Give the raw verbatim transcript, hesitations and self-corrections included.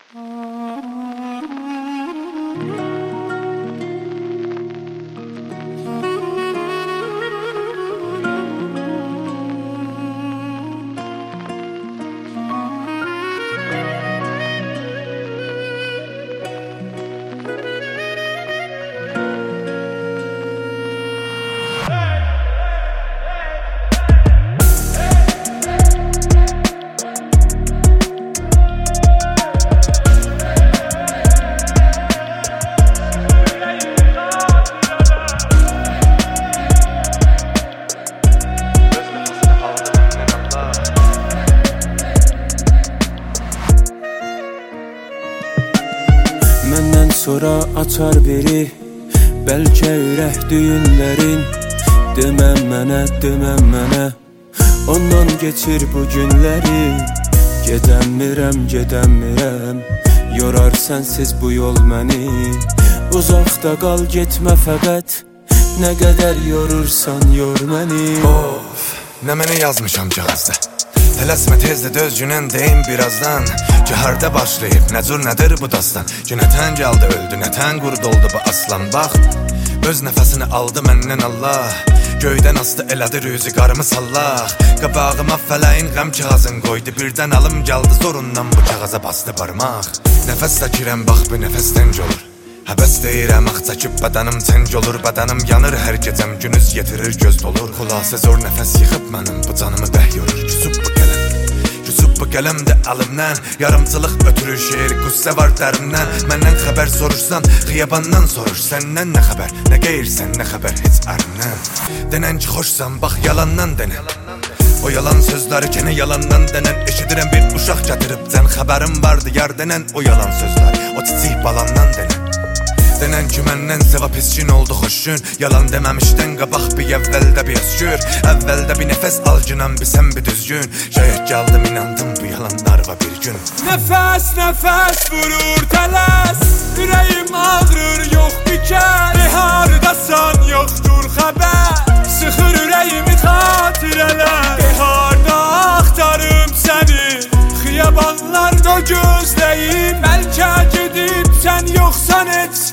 Məndən sonra açar biri, bəlkə ürək düyünlərin. Deməm mənə, deməm mənə, ondan geçir bu günləri. Gedəmirəm, gedəmirəm, yorar sənsiz bu yol məni. Uzaqda qal, getmə fəqət, nə qədər yorursan yor məni. Of, nə mənə yazmışam cihazda. Tələsmə tezdə döz günən deyim birazdan. Cəhərdə başlayıb, nə cür nədir bu dastan. Günətən gəldi öldü, nətən qurd oldu bu aslan. Bax, öz nəfəsini aldı məndən Allah. Göydən astı elədi rüzü qarımı sallaq. Qabağıma fələyin qəm kağızın qoydu. Birdən alım gəldi zorundan bu kağıza bastı barmaq. Nəfəs çəkirəm bax bu nəfəs tənc olur. Həbəs deyirəm ax çəkib bədanım tənc olur. Bədanım yanır hər gecəm günüz yetirir göz dolur. Xülasə zor nəfəs yıxıb mənim bu canımı bəh yorur. Küsub bu qələm, küsub bu qələm də əlimdən. Yarımçılıq ötürür şeir qüssə var dərimdən. Məndən xəbər sorursan xiyabandan soruş. Səndən nə xəbər, nə qeyirsən, nə xəbər heç ərimdən. Denən ki xoşsan bax yalandan denən. O yalan sözləri gene yalandan denən. Eşidirəm bir uşaq gətirib sən xəbərim vardı yar denən. O yalan sözlər, o çiçik balandan denən. Denən ki məndən sevap hiskin oldu xoşun. Yalan deməmişdən qabaq bir əvvəldə bir öskür. Əvvəldə bir nəfəs al günəm bir sən bir düzgün. Şayət gəldim inandım bu yalanlarva bir gün. Nəfəs nəfəs vurur tələs. Ürəyim ağrır yox bikər. Hardasan yoxdur xəbər. Sıxır ürəyimi xatirələr. Beharda axtarım səni. Xiyabanlarda gözləyim. Bəlkə gedib sən yoxsan heç.